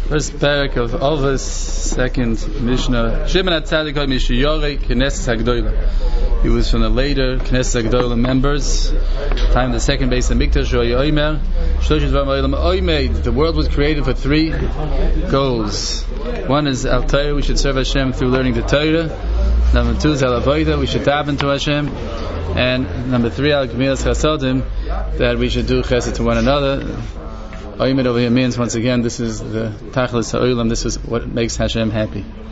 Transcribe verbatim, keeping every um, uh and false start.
First parak of Avos, second Mishnah. Shimon HaTzadik HaMishiyore, Knesset HaGdolah. He was from the later Knesset HaGdolah members. Time of the second base of Mikdash, Roy Omer. The world was created for three goals. One is Al Torah, we should serve Hashem through learning the Torah. Number two is Al Avodah, we should tap into Hashem. And number three, Al Gemilas Chasadim, that we should do chesed to one another. Oimed over here means, once again, this is the Tachlis HaOlam, this is what makes Hashem happy.